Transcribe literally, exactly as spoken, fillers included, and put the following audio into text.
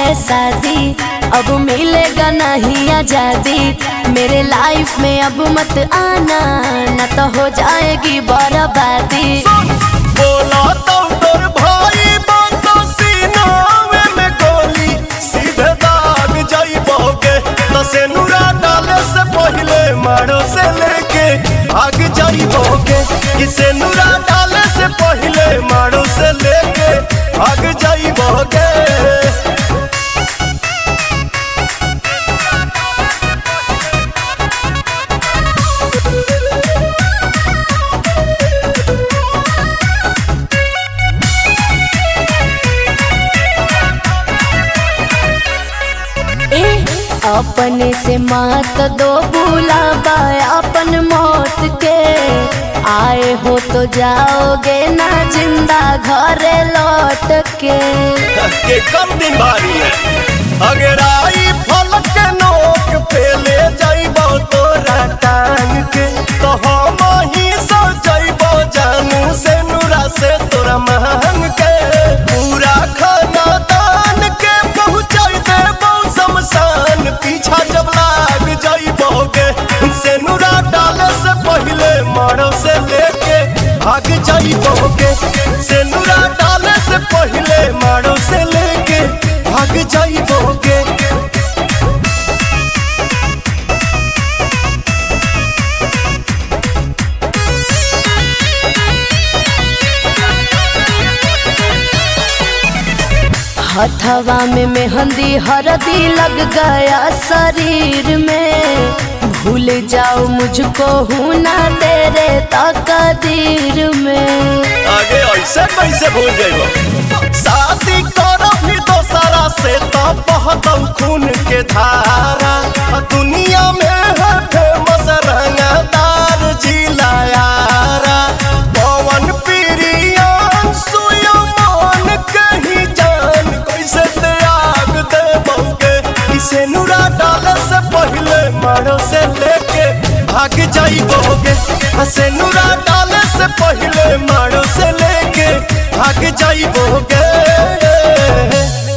है शादी, अब मिलेगा नहीं आजादी। मेरे लाइफ में अब मत आना, न तो हो जाएगी बर्बादी। बोला तो तोर भाई बातो सीनावे में गोली सीधे दाग जाइबोगे। तो से नूरा डाले से पहले मारो से लेके भाग जाइबोगे। किसे नूरा डाले से पहले मारो से लेके भाग जाइबोगे। अपने से मत दो बुलावा अपन मौत के, आए हो तो जाओगे ना जिंदा घरे लौट के। के कम दिन बारी है अगर आई फलक के नोक पे ले जाइबो तोरा टांग के। तो हम ही सो जाइबो जानू से नूरा से तोरा महंग के। पूरा खाना दान के पहुँचाई देबो शमशान, पीछा जब लाग जाइबोगे। से नूरा डाले से पहले मारो से लेके भाग जाइबोगे। से नूरा डाले से पहले मारो से लेके भाग जाइबोगे। हथवा में मेहंदी हरदी लग गया शरीर में, भूल जाओ मुझको हूँ ना तेरे तकदीर में। आगे ऐसे कैसे भूल जाइबो, शादी करो भी दोसरा से तो बहुत खून के धारा। दुनिया में है फेमस रंगदार जिला यारा। पवन प्रियान सुयमान कहीं जान कैसे त्याग देबोगे। इसे नूरा डाले से पहले मारो से लेके भाग जाइबोगे। से नूरा डाले से पहले मारो से लेके भाग जाइबोगे।